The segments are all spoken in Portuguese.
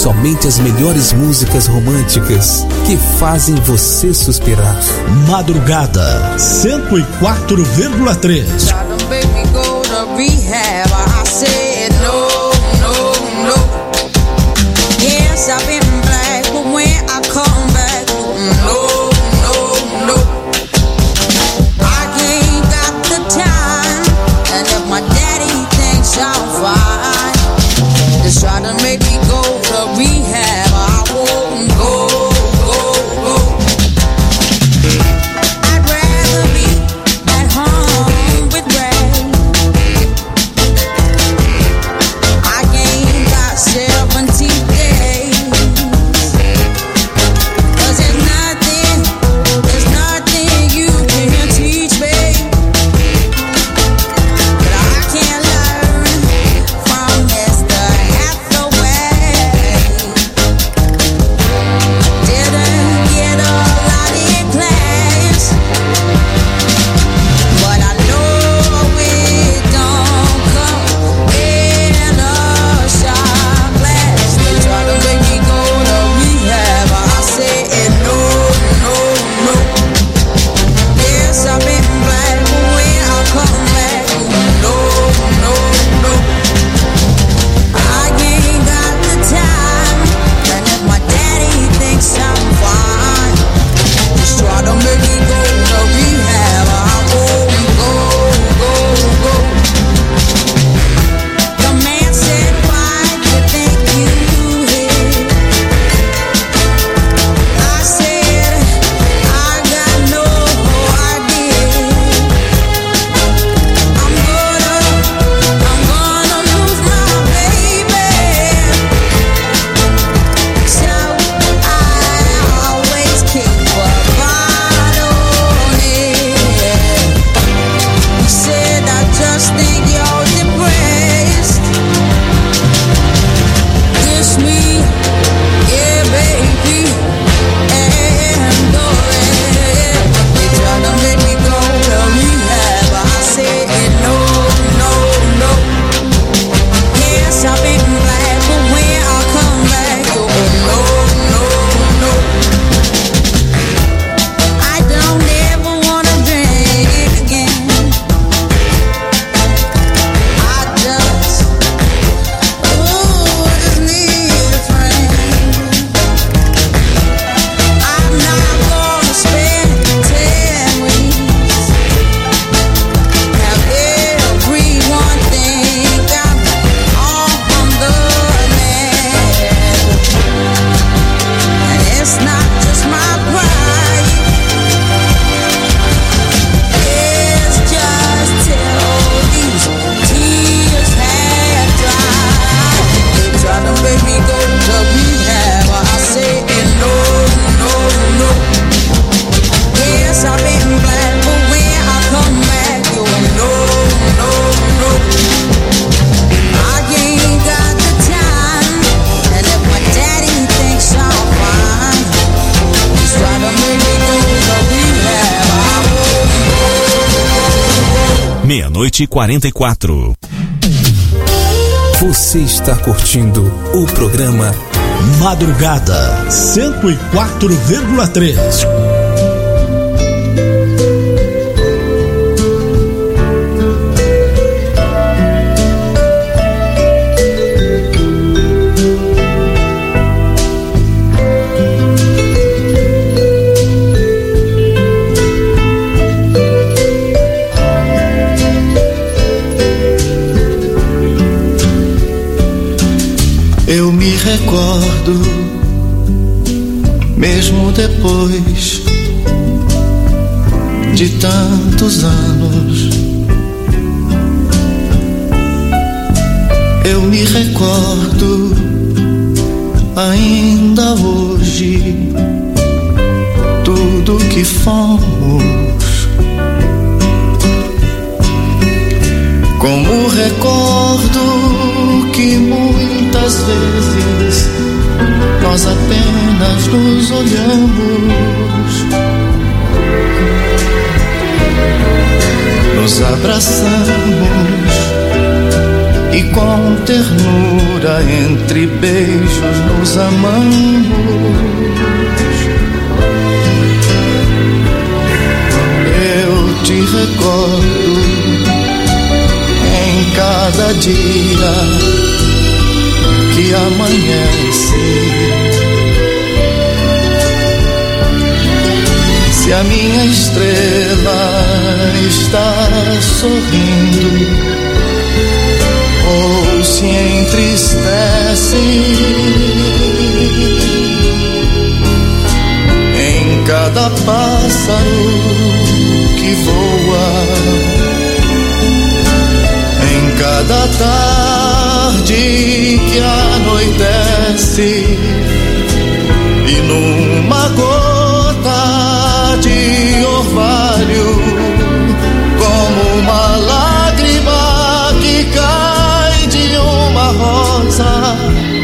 somente as melhores músicas românticas que fazem você suspirar. Madrugada 104,3. Try to make me go to rehab, I won't go. I'd rather be at home with Ray. I ain't got 70 days. 'Cause there's nothing you can teach me that I can't learn from Mr. Didn't get a lot in class, but I know it don't come in a shot glass. They try to make me go to rehab, I said no. Yes, I've been black, but when I come back, no. I ain't got the time, and if my daddy thinks I'm fine, just try to make me go to rehab, I won't go. The man said, why you think you hit? I said, I got no idea. I'm gonna lose my baby, so I always keep a bottle on it. He said, I just think you're depressed. Kiss me, yeah, baby, and go ahead. They try to make me go to rehab, I said no. Yes, I've been black, but when I come back, oh no. I don't ever wanna drink again. I just need a friend. I'm not gonna spend 10 weeks. Have everyone think I'm on the net. And it's not just my pride. It's just till these tears have dried. They try to make me go to rehab, I say no. Yes, I've been black, but when I come back, you no. I ain't got the time, and if my daddy thinks I'm fine, he's trying to make me go to rehab, I won't go. 00:44. Você está curtindo o programa Madrugada 104,3. Eu me recordo, mesmo depois de tantos anos. Eu me recordo ainda hoje tudo que fomos. Como recordo que muitas vezes nós apenas nos olhamos, nos abraçamos e com ternura entre beijos nos amamos. Eu te recordo em cada dia que amanhece. Se a minha estrela está sorrindo ou se entristece, em cada pássaro que voa, em cada tarde que anoitece, e numa gota de orvalho, como uma lágrima que cai de uma rosa,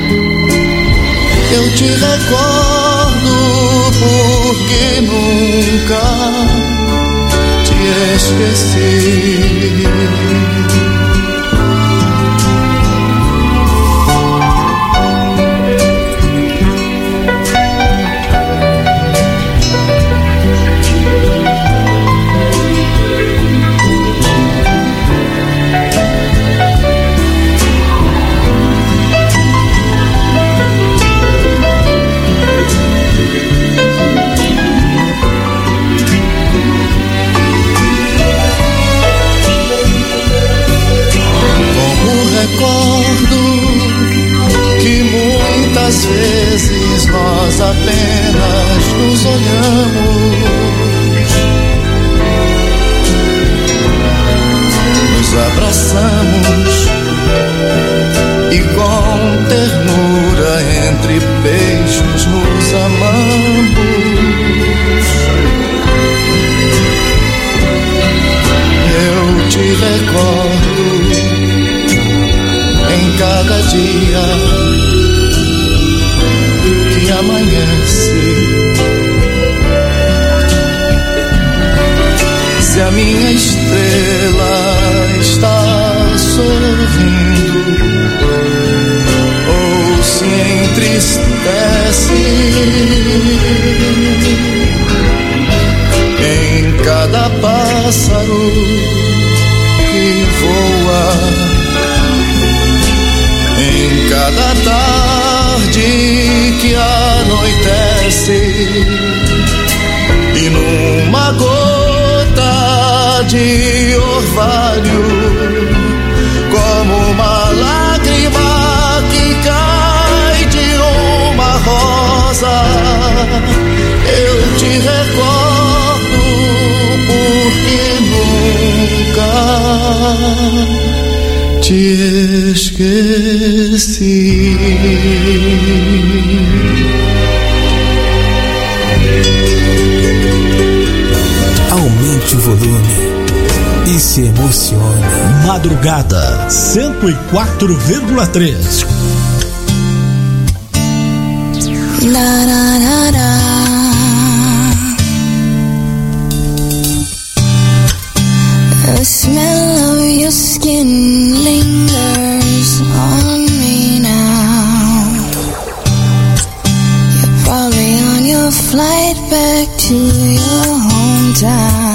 eu te recordo porque nunca te esqueci. Recordo que muitas vezes nós apenas nos olhamos, nos abraçamos e com ternura entre beijos nos amamos. Eu te recordo em cada dia que amanhece. Se a minha estrela está sorrindo ou se entristece, em cada pássaro que voa, em cada tarde que anoitece, e numa gota de orvalho, como uma lágrima que cai de uma rosa, eu te recordo porque nunca te esqueci. Aumente o volume e se emocione. Madrugada 104,3. La da da da. The smell of your skin lingers on me now. You're probably on your flight back to your hometown.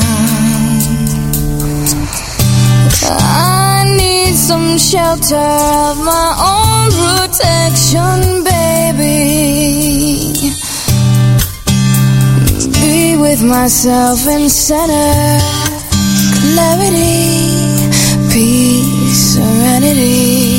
I need some shelter of my own protection, baby. Be with myself and center clarity, peace, serenity.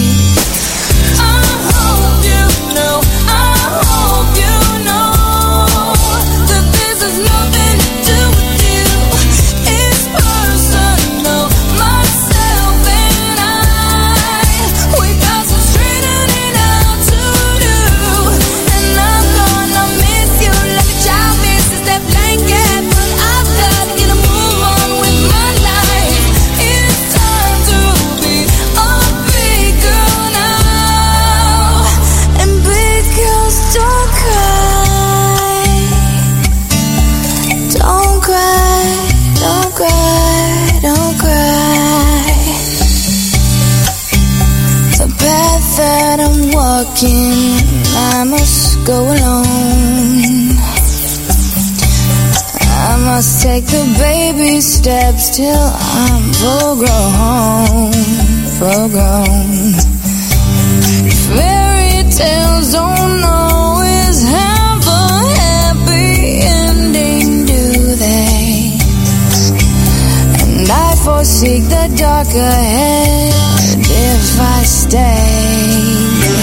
Girl walking, I must go alone. I must take the baby steps till I'm full grown. Fairy tales don't always have a happy ending, do they? And I foresee the dark ahead if I stay.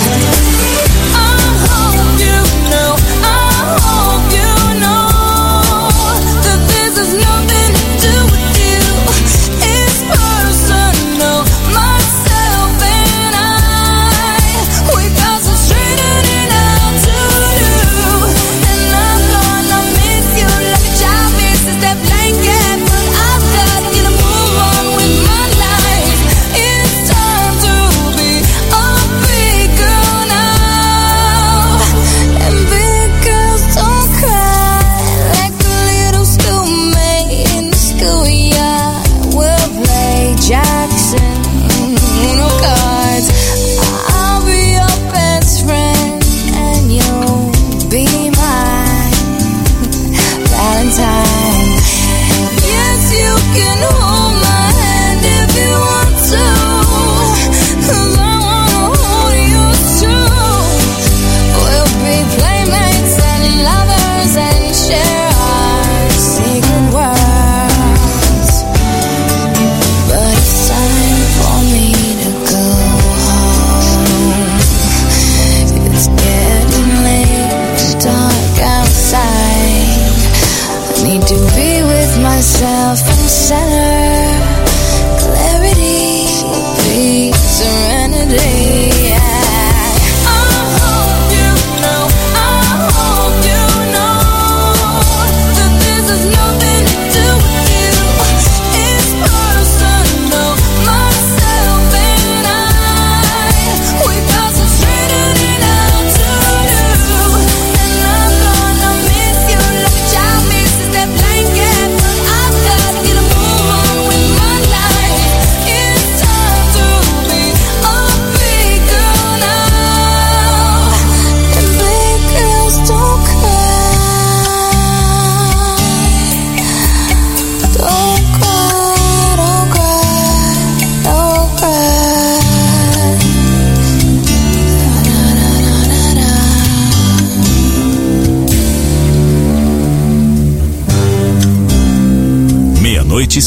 Meia-noite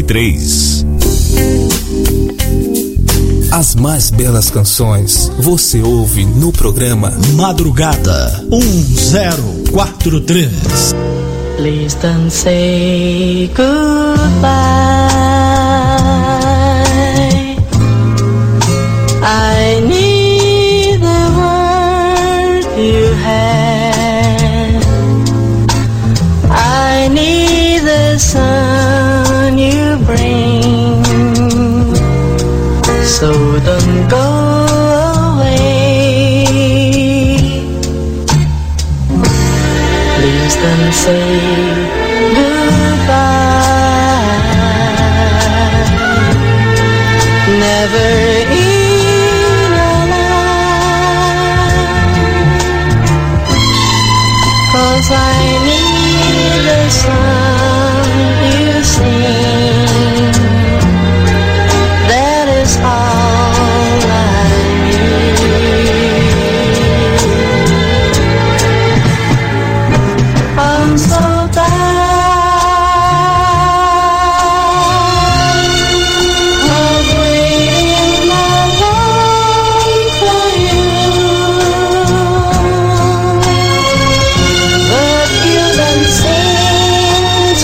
53. As mais belas canções você ouve no programa Madrugada 1043. Please don't say goodbye. I need the word you have. I need the sun you bring. So don't go away. Please don't say goodbye. Never in your life. 'Cause I need the song you sing. That is all I need. I'm so tired of waiting alone for you, but you don't seem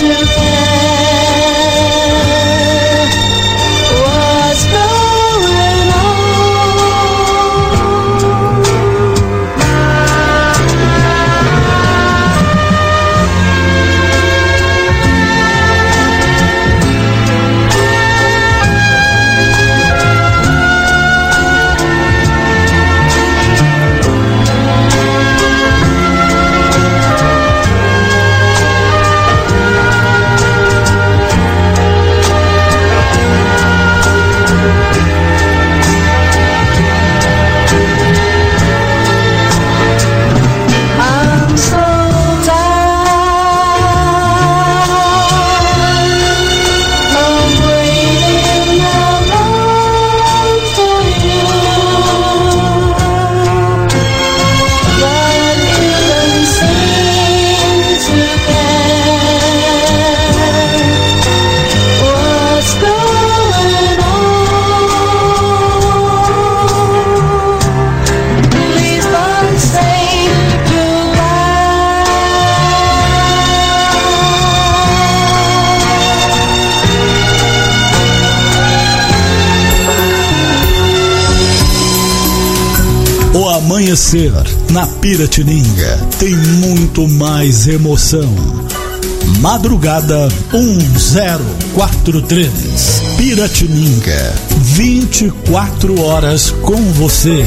amanhecer na Piratininga tem muito mais emoção. Madrugada 1043. Piratininga, 24 horas com você.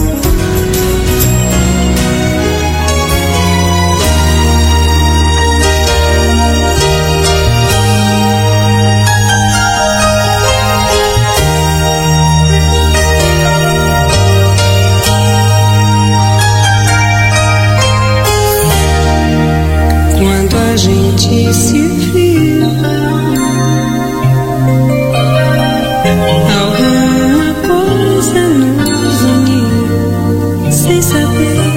Quando a gente se viu, alguma coisa nos uniu, sem saber.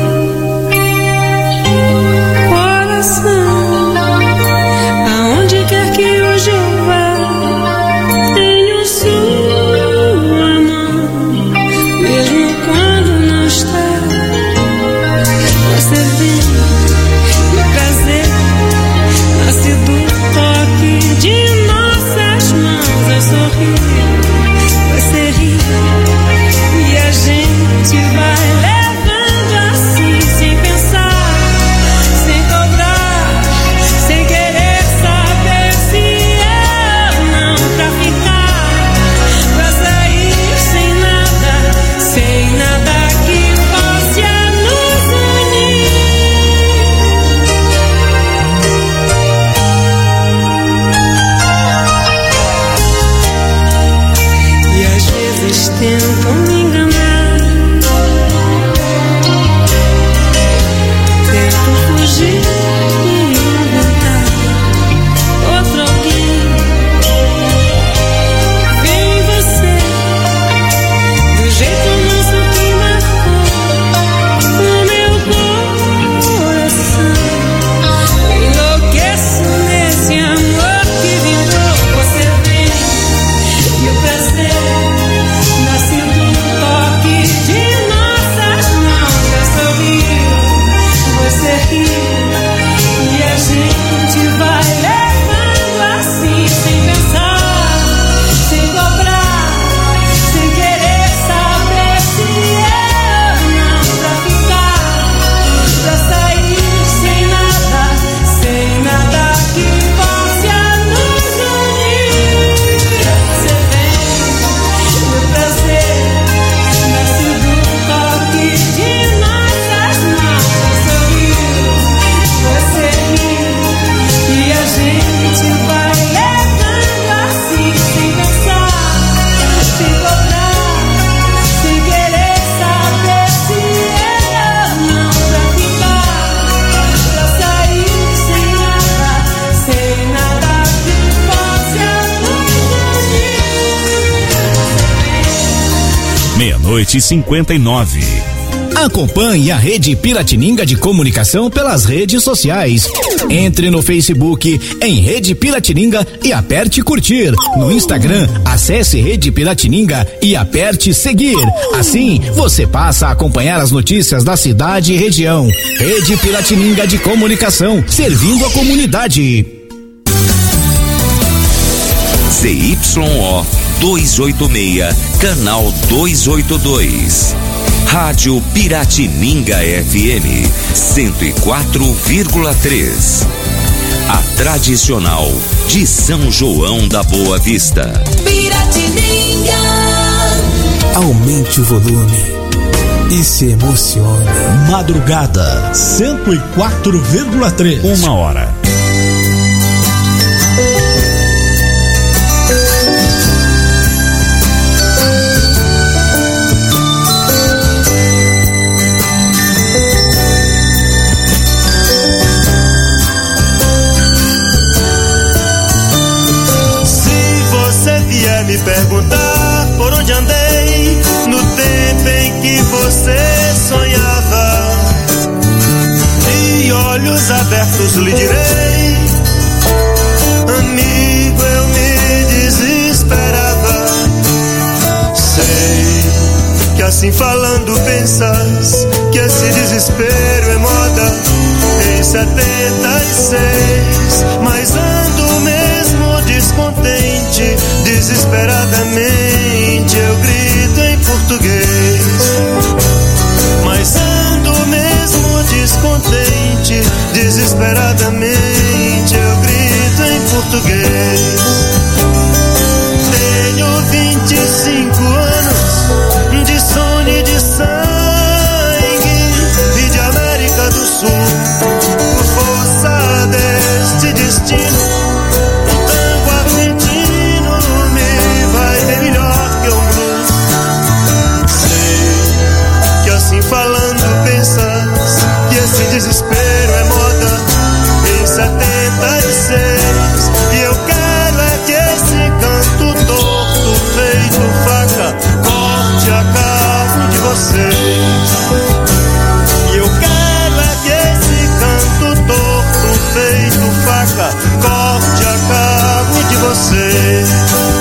Coração, aonde quer que hoje eu vá, tenho sua mão, mesmo quando não está. Você vem. De nossas mãos eu sorri, você ri, e a gente vai levando assim, sem pensar, sem cobrar, sem querer saber se eu não pra ficar, pra sair sem nada que possa nos unir. Tentam me enganar, tento fugir e inventar outro alguém. Vem você, do jeito nosso que marcou o meu coração. Enlouqueço nesse amor que vingou. Você vem e o prazer nasce do toque de nossas mãos. Eu sorrio, você ri, e a gente vai levando assim, sem pensar, sem cobrar, sem querer saber se eu não pra ficar, pra sair sem nada que possa nos unir. Você vem, o prazer nasce do toque de nossas mãos. Eu sorrio, você ri, e a gente vai levando assim, sem pensar, sem cobrar, sem querer saber se eu não pra ficar, pra sair sem nada que possa nos unir. 00:59. Acompanhe a Rede Piratininga de Comunicação pelas redes sociais. Entre no Facebook em Rede Piratininga e aperte curtir. No Instagram, acesse Rede Piratininga e aperte seguir. Assim, você passa a acompanhar as notícias da cidade e região. Rede Piratininga de Comunicação, servindo a comunidade. ZYO 286, canal 282. Rádio Piratininga FM 104,3. A tradicional de São João da Boa Vista. Piratininga. Aumente o volume e se emocione. Madrugada 104,3. 1h. Me perguntar por onde andei no tempo em que você sonhava, de olhos abertos lhe direi, amigo, eu me desesperava. Sei que assim falando pensas que esse desespero é moda em 76, mas ando mesmo descontente, desesperadamente eu grito em português, mas Desesperadamente eu grito em português. Tenho 25 anos de sono e de sangue e de América do Sul. Por força deste destino, o tango argentino me vai bem melhor que um blues. Sei que assim falando pensas que esse desespero é moda em 76. E eu quero é que esse canto torto feito faca corte a carne de vocês. E eu quero é que esse canto torto feito faca corte a carne de vocês.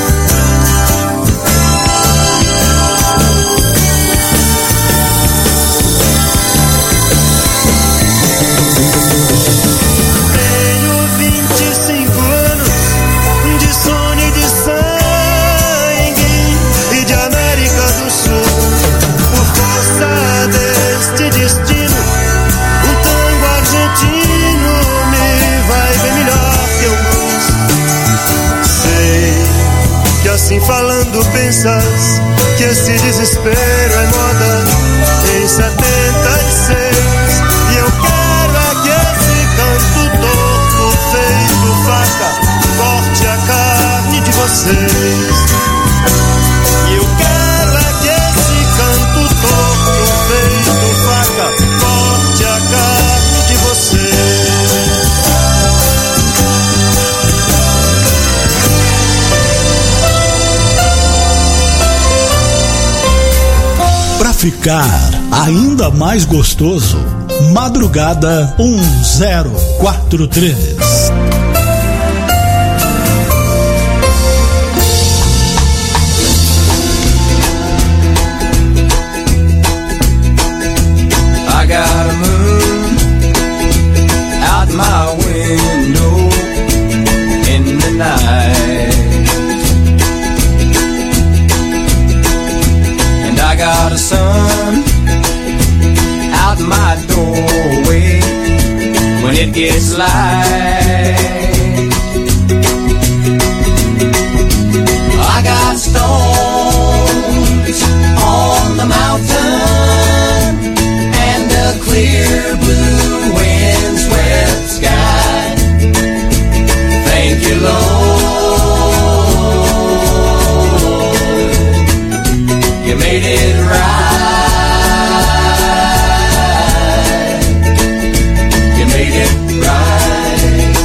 Assim falando pensas que esse desespero é moda em 76. E eu quero é que esse canto torto feito faca corte a carne de vocês. E eu quero é que esse canto torto feito faca corte a carne de vocês. Pra ficar ainda mais gostoso, Madrugada 1043. I got a moon out my window in the night. I got a sun out my doorway when it gets light. I got stones on the mountain and a clear blue windswept sky. Thank you, Lord. You made it right. You made it right.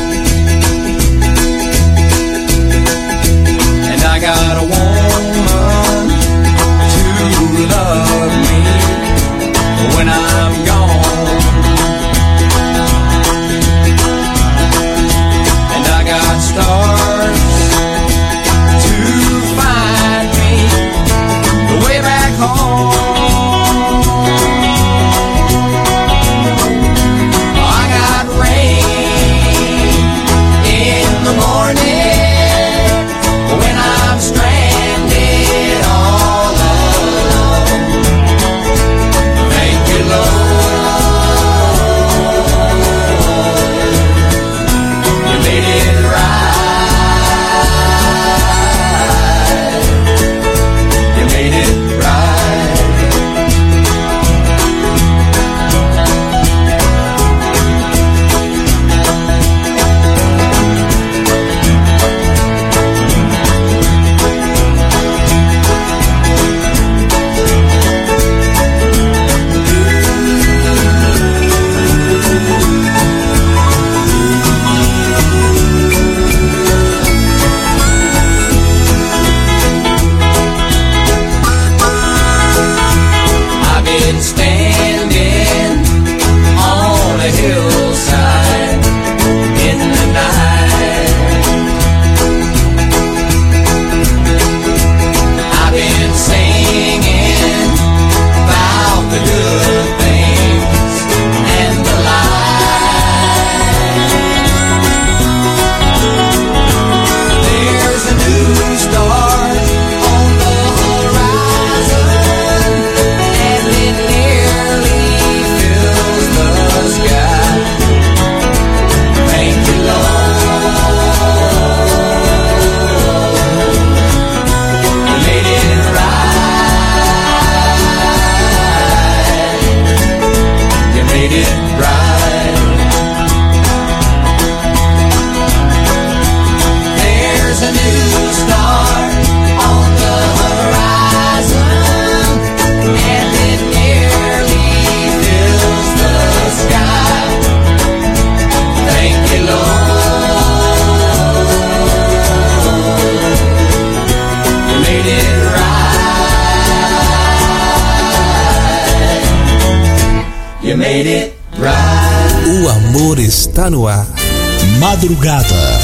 You made it right. O amor está no ar. Madrugada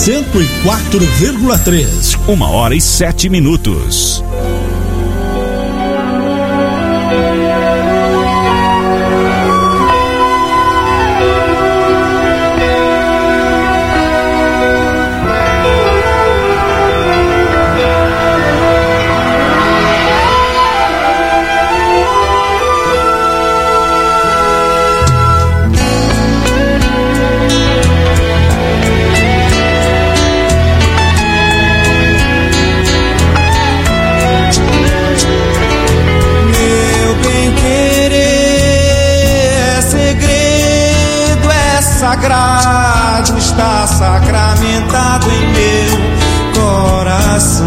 104,3. 1h07. Sagrado, está sacramentado em meu coração.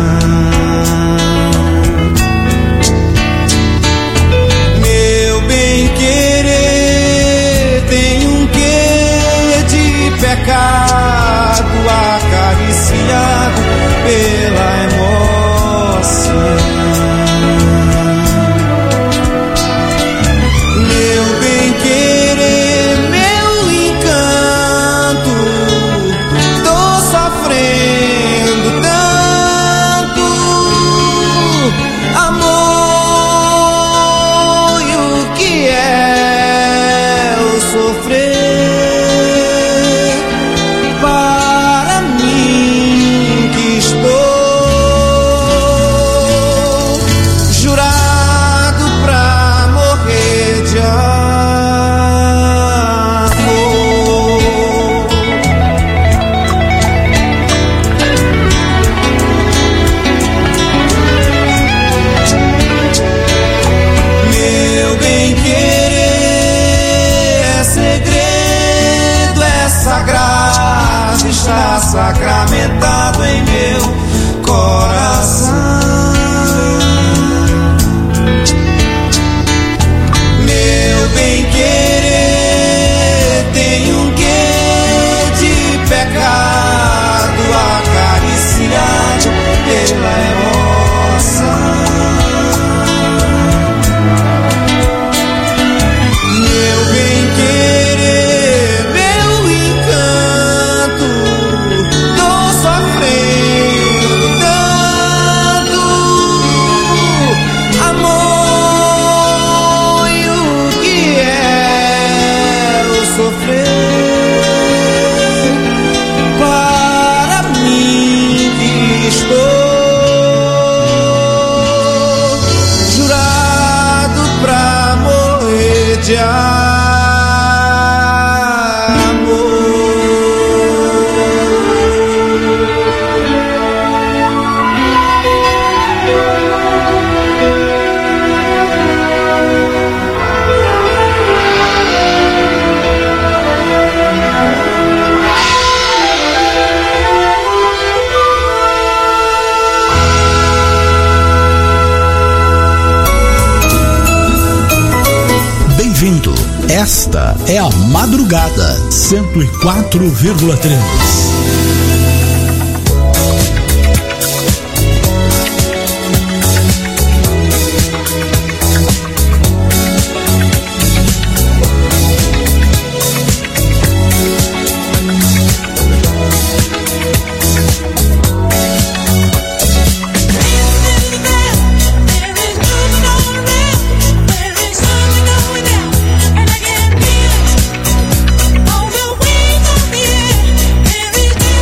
Meu bem-querer tem um quê de pecado acariciado pela emoção. Meu bem-querer, sacramentado em meu coração. Meu bem-querer tem um quê de pecado acariciado pela emoção. Meu bem-querer, meu encanto, Esta é a Madrugada 104,3. There is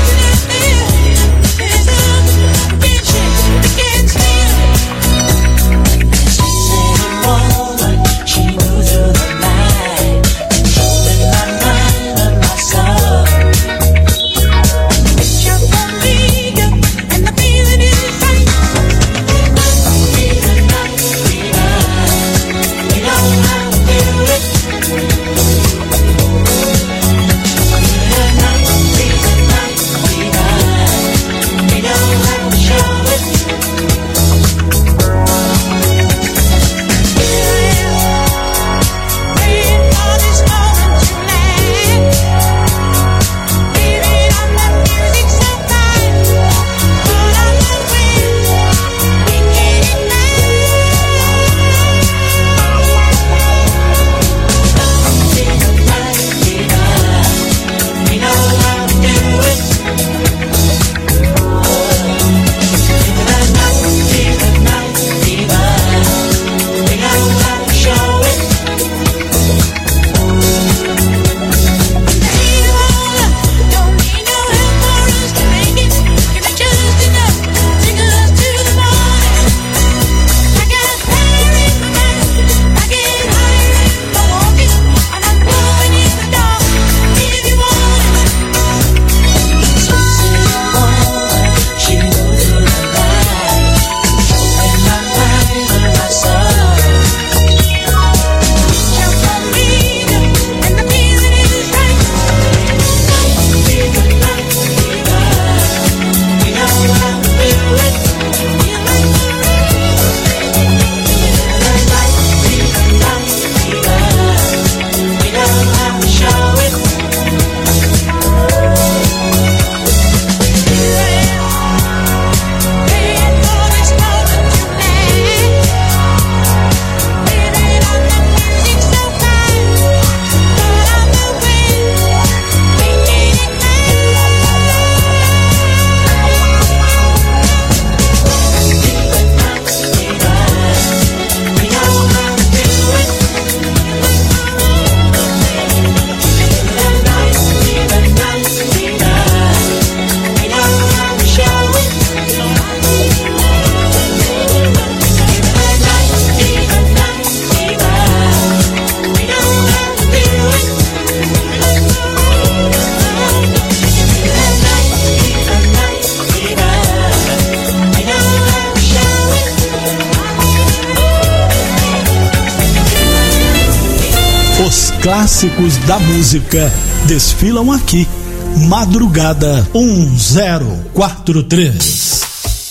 clássicos da música desfilam aqui. Madrugada 1043.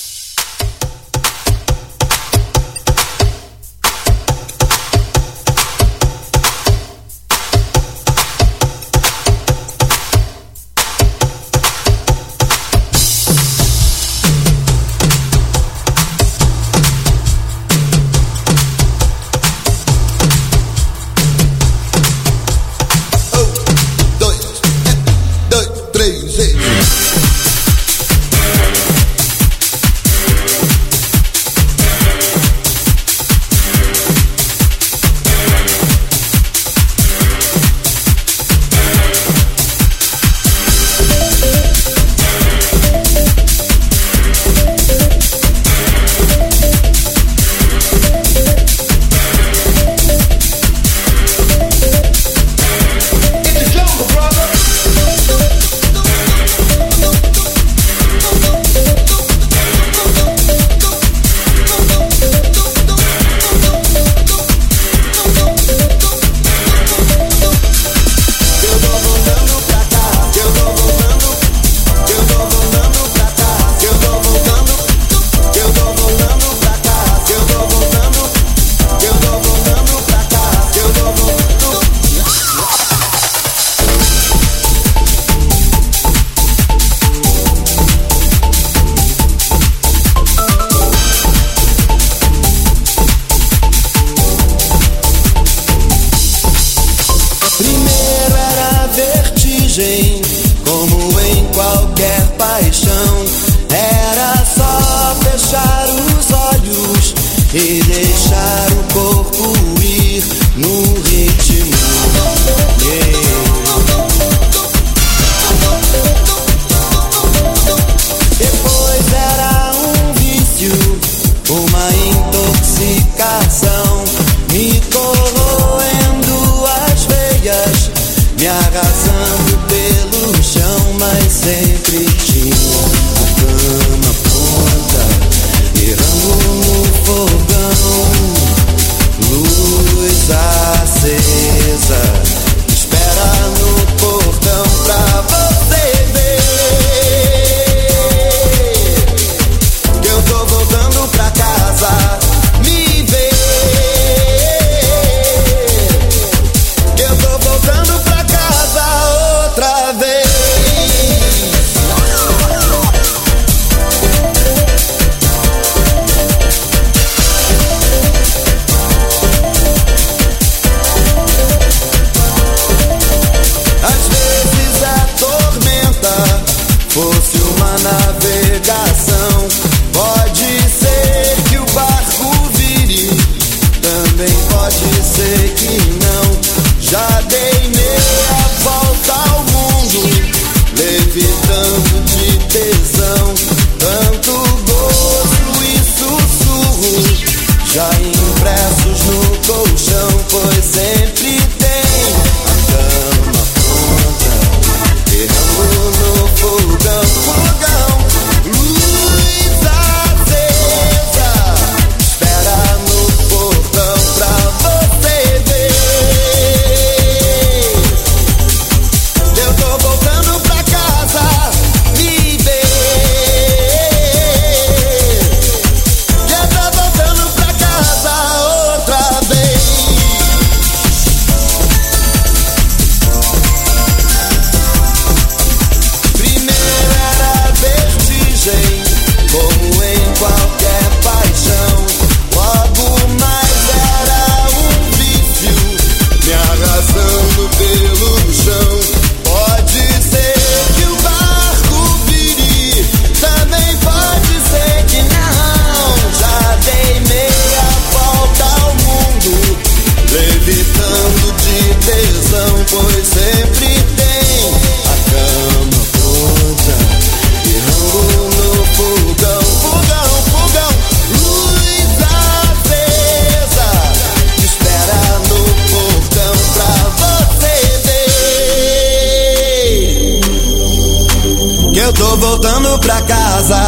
voltando pra casa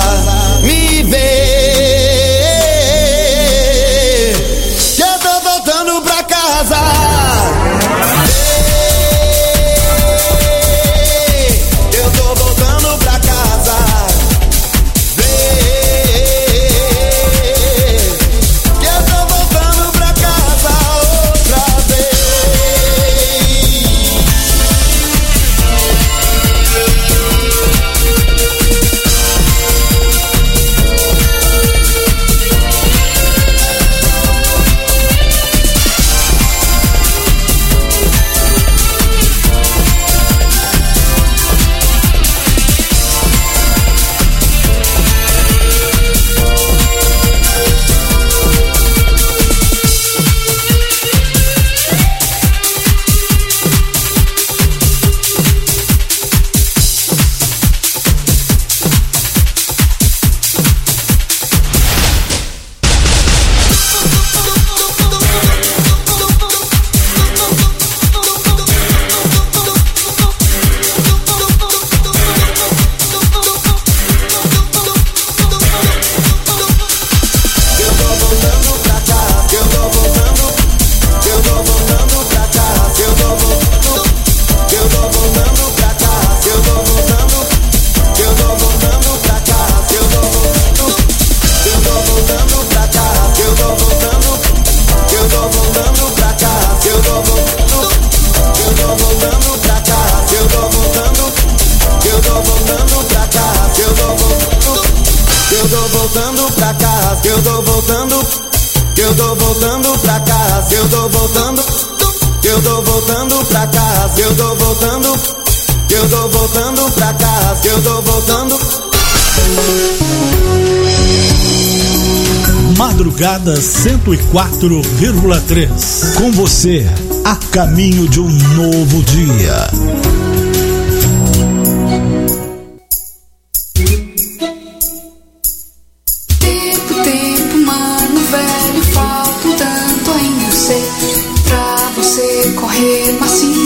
me ver, que eu tô voltando pra casa. eu tô voltando, que eu tô voltando pra casa, eu tô voltando, que eu tô voltando pra casa, eu tô voltando, que eu tô voltando pra casa, eu tô voltando. Madrugada 104,3. Com você, a caminho de um novo dia. Tempo, mano, velho, falta um tanto ainda eu sei pra você correr macio.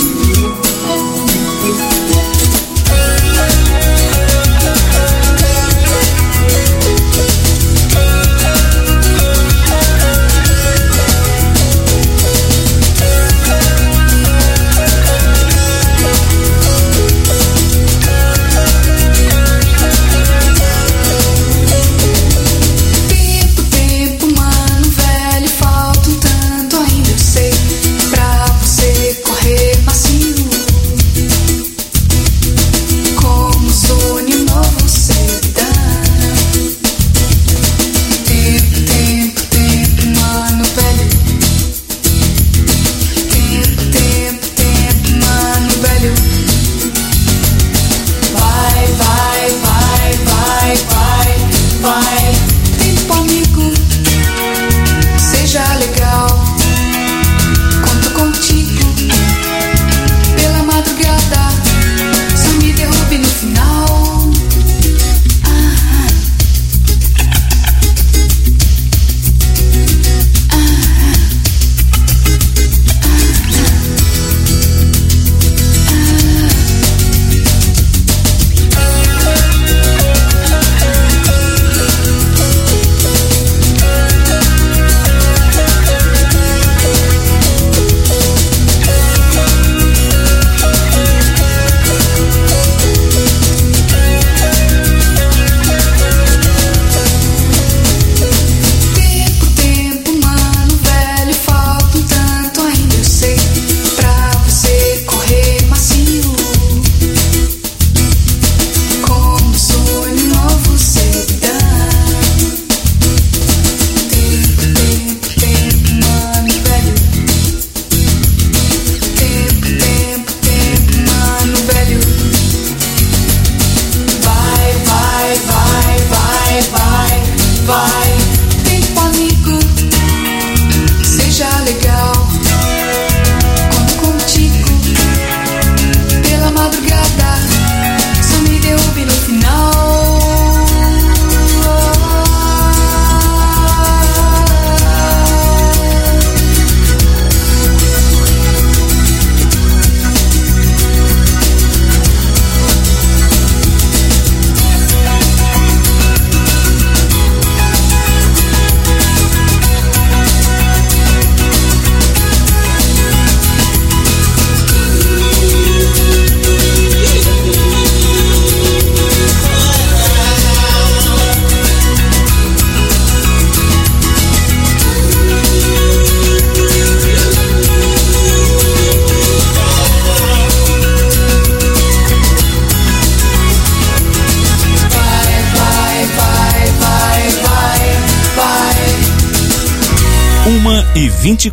E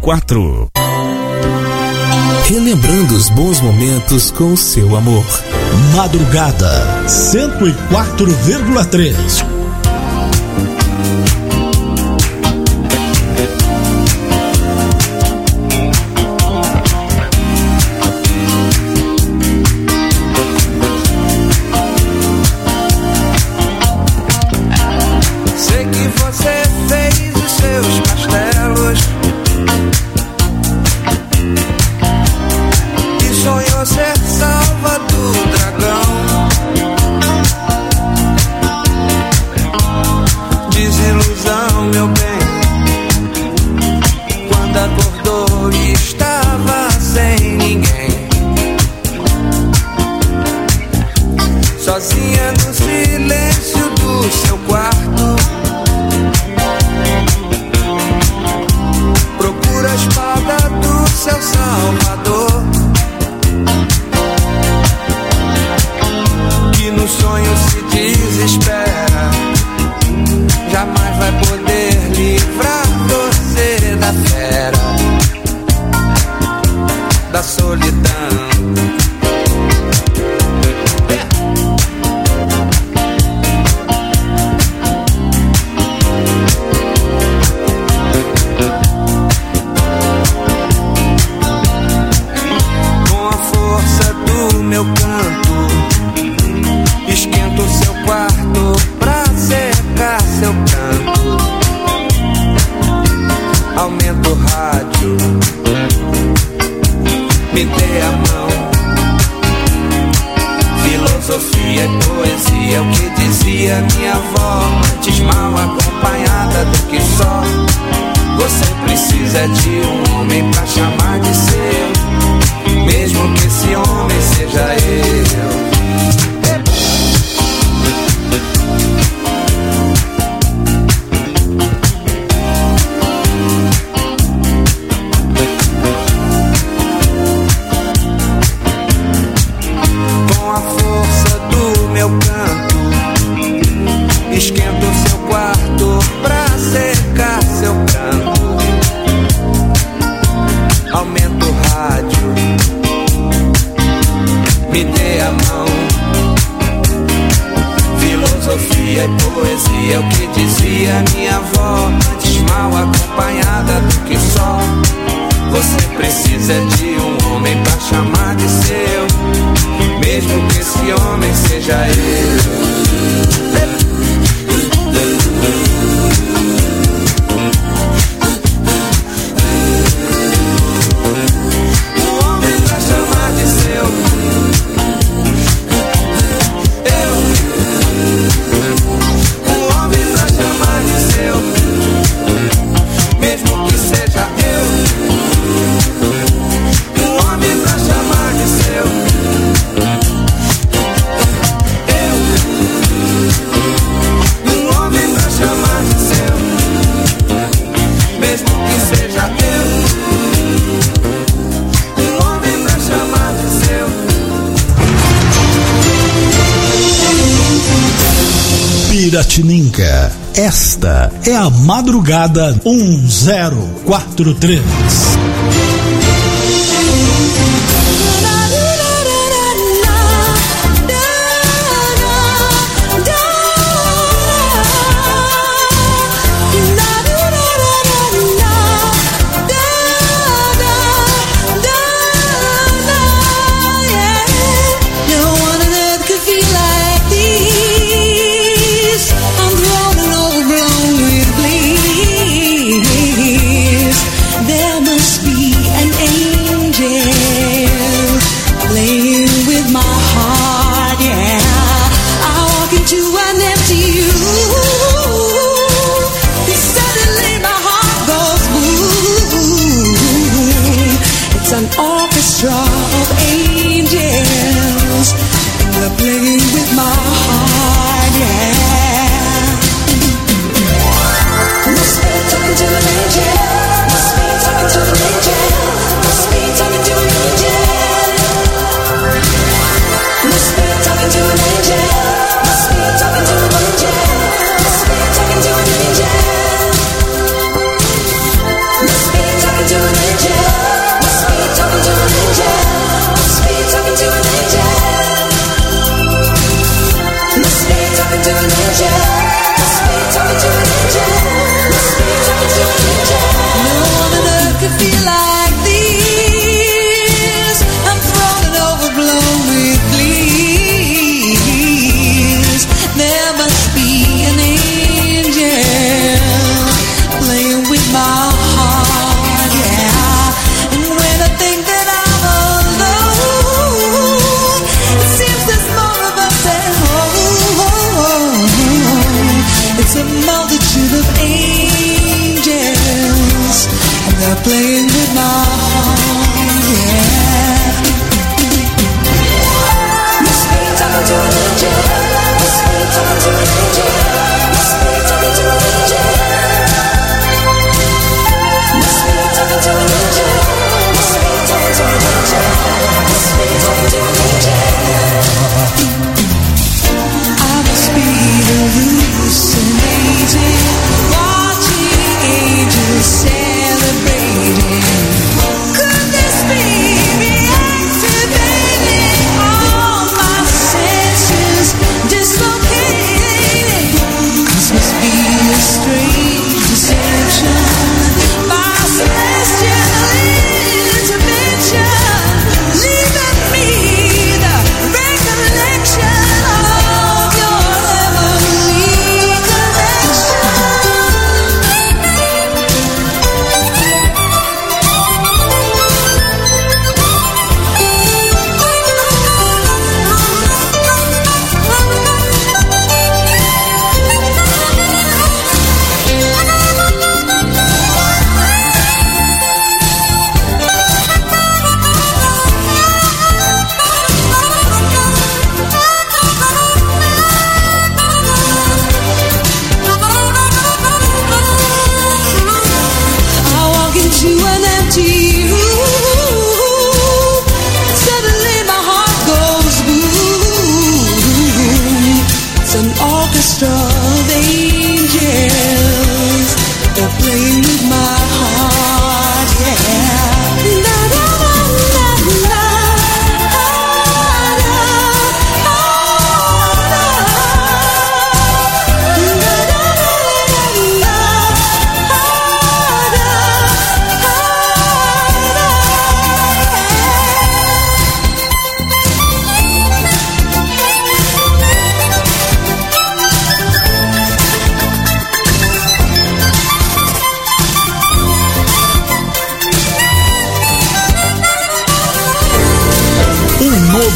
24. Relembrando os bons momentos com o seu amor. Madrugada 104,3. Jamais vai poder Piratininga, esta é a Madrugada 1043. Feel like this, I'm thrown and overblown with glee.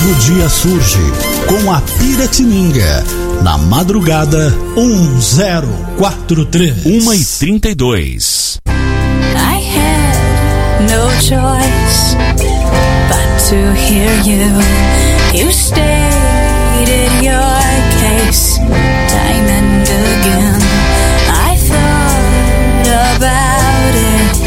novo dia surge com a Piratininga. Na madrugada 1043. 1h32. I had no choice but to hear you. You stated your case time and again. I thought about it.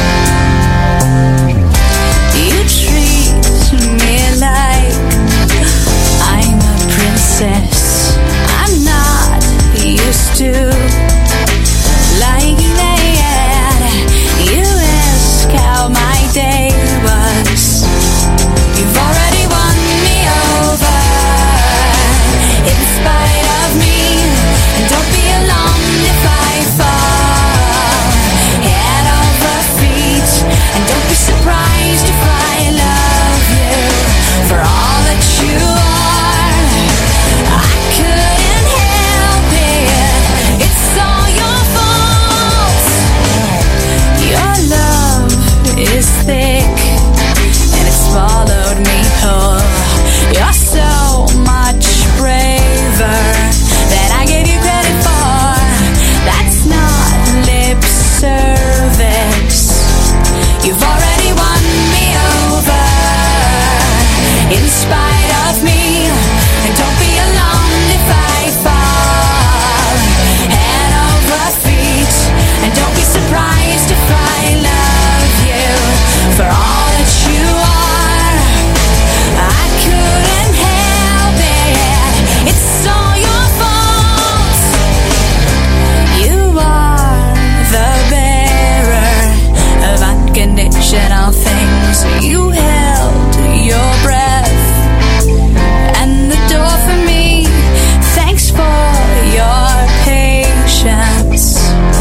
You treat me like I'm a princess. I'm not used to like that. You ask how my day was. You've already won me over in spite of me. And don't be alarmed if I fall head over feet. And don't be surprised if I love you for all that you are. I couldn't help it. It's all your fault. Your love is thick and it's swallowed me whole. You're so much braver than I gave you credit for. That's not lip service. You've already won me over in spite of me. And don't be alarmed if I fall head over feet. And don't be surprised if I love you for all that you are. I couldn't help it. It's all your fault. You are the bearer of unconditional things. You held your breath and the door for me. Thanks for your patience.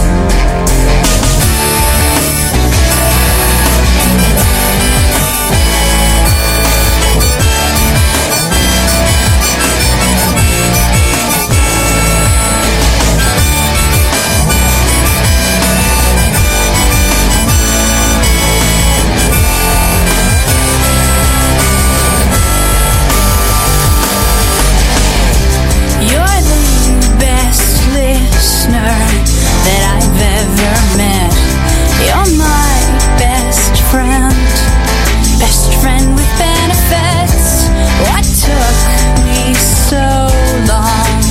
You're the best listener that I've ever met. You're my best friend with benefits. What took me so long?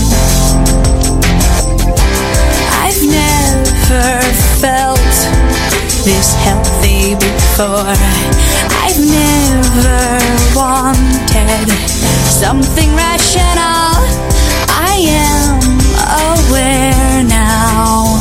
I've never felt this healthy before. I've never wanted something rational. I am aware now.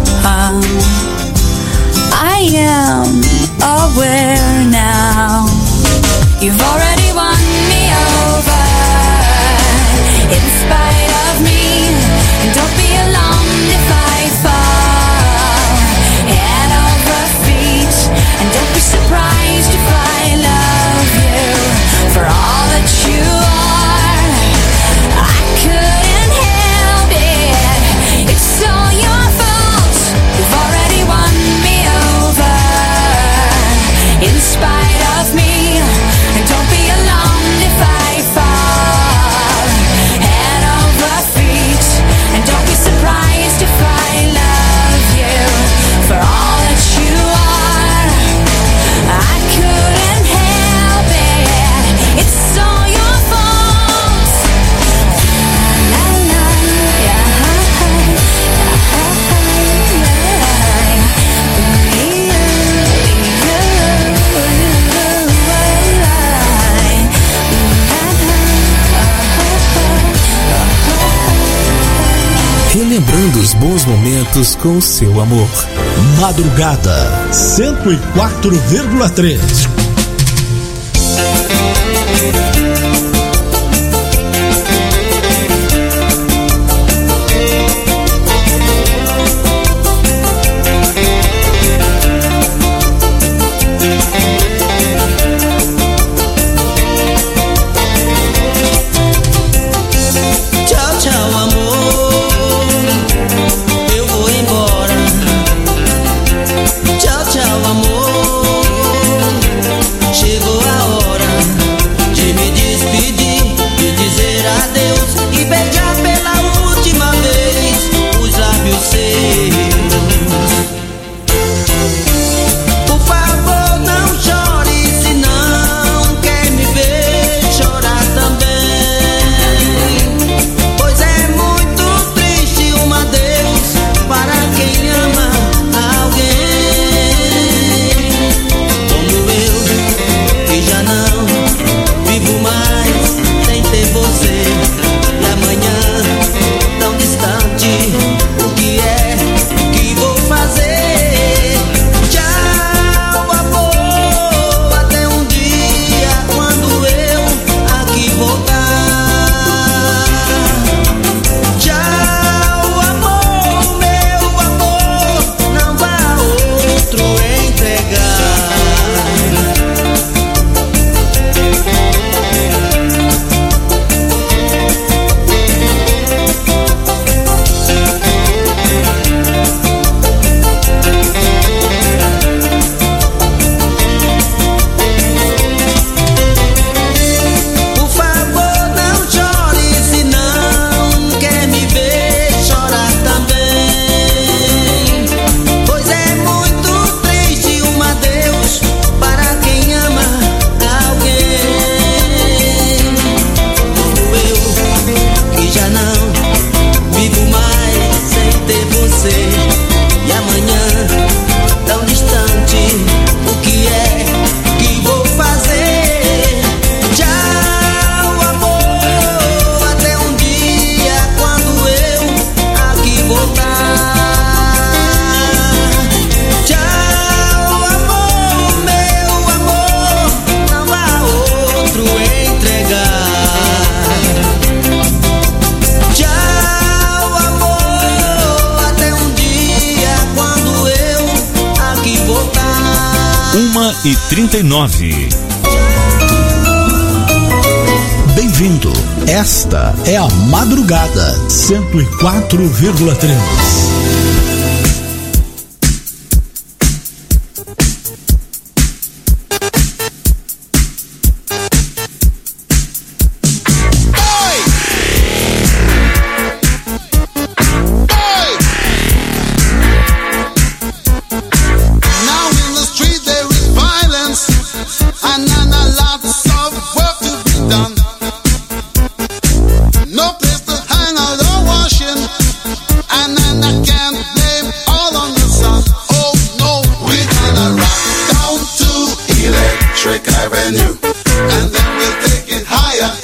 I am aware now. You've already won me over in spite of me. And don't be alarmed if I fall head over feet. And don't be surprised if I love you for all that you are. I couldn't help it. It's all your fault. You've already won me over in spite of me. And don't be alarmed if I fall head over feet. And don't be surprised if I love you for all that you are. I couldn't help it. It's all your fault. La, la, Relembrando os bons momentos com o seu amor. Madrugada 104,3. Tchau, tchau, amor. Eu vou embora. Tchau, tchau, amor. 11:39. Bem-vindo. Esta é a Madrugada 104,3.